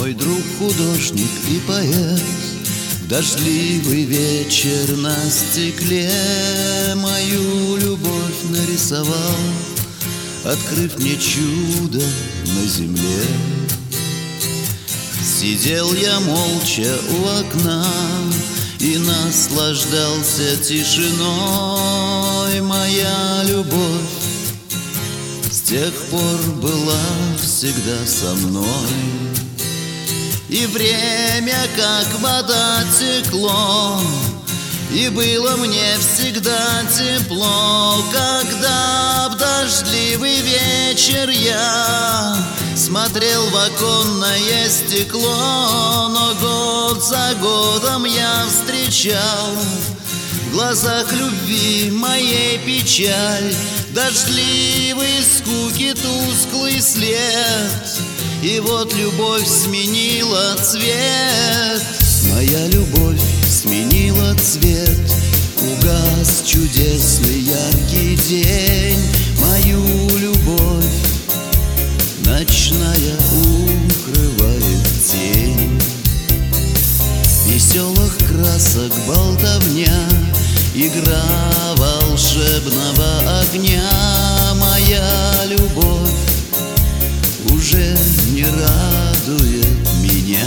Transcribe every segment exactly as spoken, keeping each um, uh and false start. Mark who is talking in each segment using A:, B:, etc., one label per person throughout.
A: Мой друг художник и поэт в дождливый вечер на стекле мою любовь нарисовал, открыв мне чудо на земле. Сидел я молча у окна и наслаждался тишиной. Моя любовь с тех пор была всегда со мной. И время, как вода, текло, и было мне всегда тепло, когда в дождливый вечер я смотрел в оконное стекло. Но год за годом я встречал в глазах любви моей печаль, дождливый скуки тусклый след. И вот любовь сменила цвет. Моя любовь сменила цвет. Угас чудесный яркий день. Мою любовь ночная укрывает тень. Веселых красок болтовня, игра волшебного огня. Моя любовь уже не радует меня.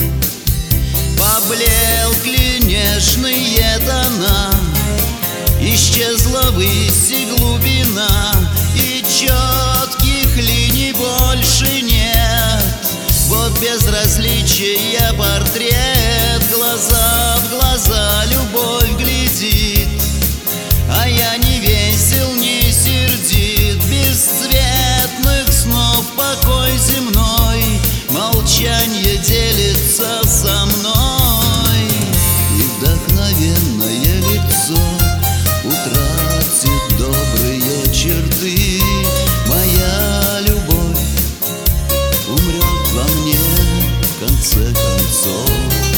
A: Поблекли нежные тона, исчезла выси глубина, и четких линий больше нет. Вот безразличия портрет, глаза в глаза любовь глядит, а я не весел, не сердит. Бесцветных снов покой земной, молчанье делится со мной. И вдохновенное лицо утратит добрые черты. Моя любовь умрет во мне в конце концов.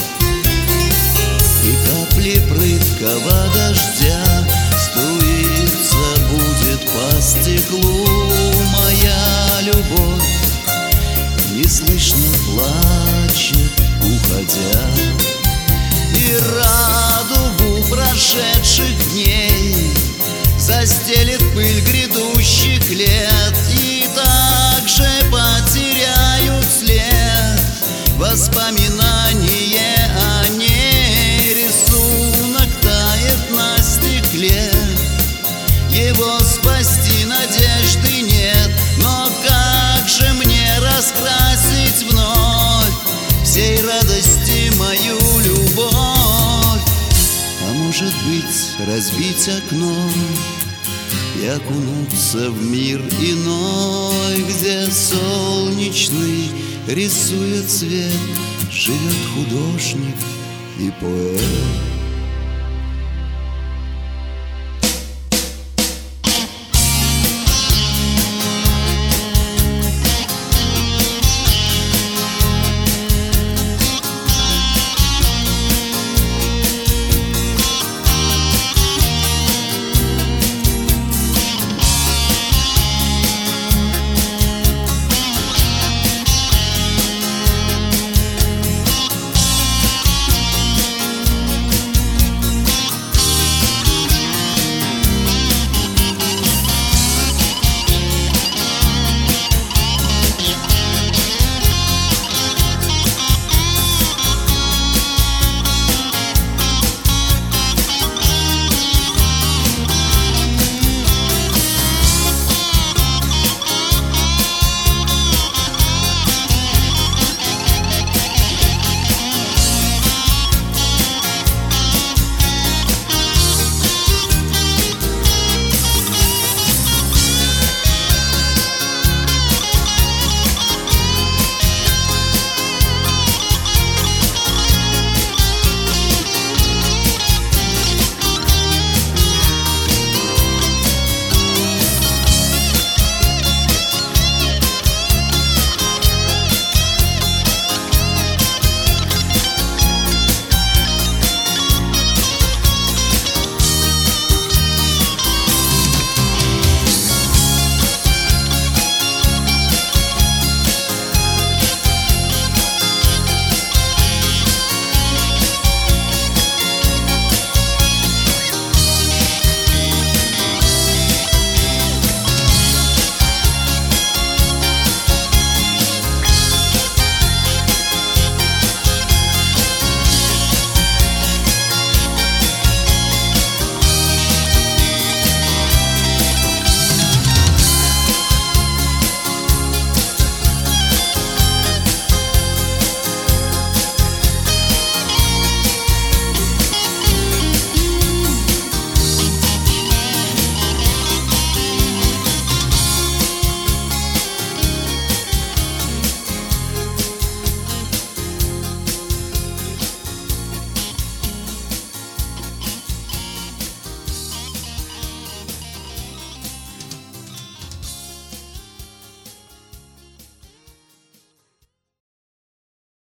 A: И капли прыткого дождя струиться будет по стеклу. Моя любовь неслышно плачет, уходя. И радугу прошедших дней застелит пыль грядущих лет. И также потеряют след воспоминания о ней. Рисунок тает на стекле, его спасти надежды нет. Но как же мне раскрасить вновь всей радости мою любовь? А может быть, разбить окно и окунуться в мир иной, где солнечный рисует цвет, живет художник и поэт.